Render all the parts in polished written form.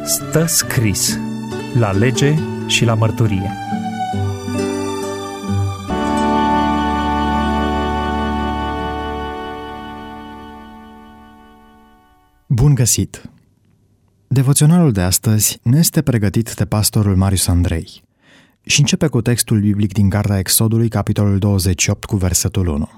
Stă scris la lege și la mărturie. Bun găsit! Devoționalul de astăzi ne este pregătit de pastorul Marius Andrei și începe cu textul biblic din Cartea Exodului, capitolul 28, cu versetul 1.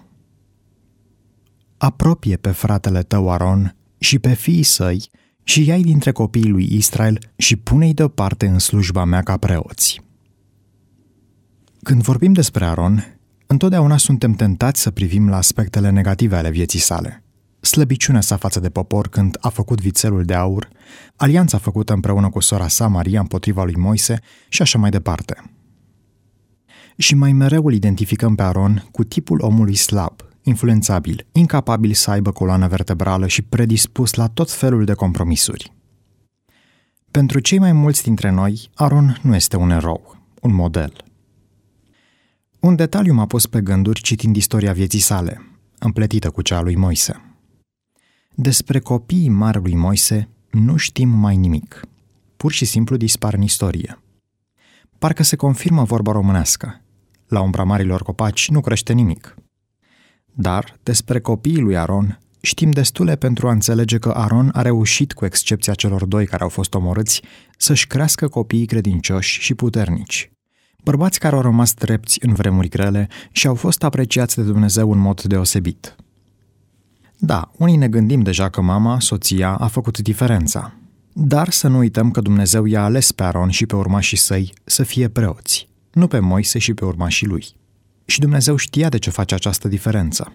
Apropie pe fratele tău Aron și pe fiii săi și ia-i dintre copiii lui Israel și pune-i deoparte în slujba mea ca preoți. Când vorbim despre Aron, întotdeauna suntem tentați să privim la aspectele negative ale vieții sale. Slăbiciunea sa față de popor când a făcut vițelul de aur, alianța făcută împreună cu sora sa Maria împotriva lui Moise și așa mai departe. Și mai mereu îl identificăm pe Aron cu tipul omului slab, influențabil, incapabil să aibă coloană vertebrală și predispus la tot felul de compromisuri. Pentru cei mai mulți dintre noi, Aron nu este un erou, un model. Un detaliu m-a pus pe gânduri citind istoria vieții sale, împletită cu cea a lui Moise. Despre copiii marelui Moise nu știm mai nimic. Pur și simplu dispar în istorie. Parcă se confirmă vorba românească. La umbra marilor copaci nu crește nimic. Dar despre copiii lui Aron știm destule pentru a înțelege că Aron a reușit, cu excepția celor doi care au fost omorâți, să-și crească copiii credincioși și puternici. Bărbați care au rămas drepți în vremuri grele și au fost apreciați de Dumnezeu în mod deosebit. Da, unii ne gândim deja că mama, soția, a făcut diferența. Dar să nu uităm că Dumnezeu i-a ales pe Aron și pe urmașii săi să fie preoți, nu pe Moise și pe urmașii lui. Și Dumnezeu știa de ce face această diferență.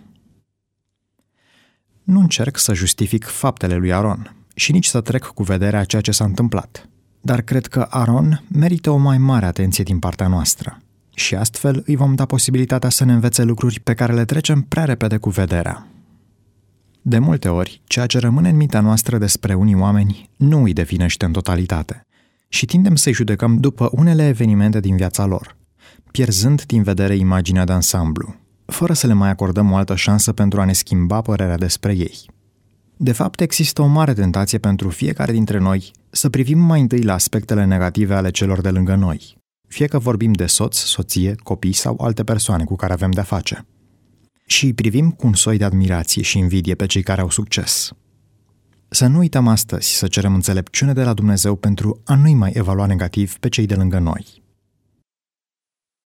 Nu încerc să justific faptele lui Aron și nici să trec cu vederea ceea ce s-a întâmplat, dar cred că Aron merită o mai mare atenție din partea noastră și astfel îi vom da posibilitatea să ne învețe lucruri pe care le trecem prea repede cu vederea. De multe ori, ceea ce rămâne în mintea noastră despre unii oameni nu îi definește în totalitate și tindem să-i judecăm după unele evenimente din viața lor, pierzând din vedere imaginea de ansamblu, fără să le mai acordăm o altă șansă pentru a ne schimba părerea despre ei. De fapt, există o mare tentație pentru fiecare dintre noi să privim mai întâi la aspectele negative ale celor de lângă noi, fie că vorbim de soț, soție, copii sau alte persoane cu care avem de-a face. Și îi privim cu un soi de admirație și invidie pe cei care au succes. Să nu uităm astăzi să cerem înțelepciune de la Dumnezeu pentru a nu-i mai evalua negativ pe cei de lângă noi.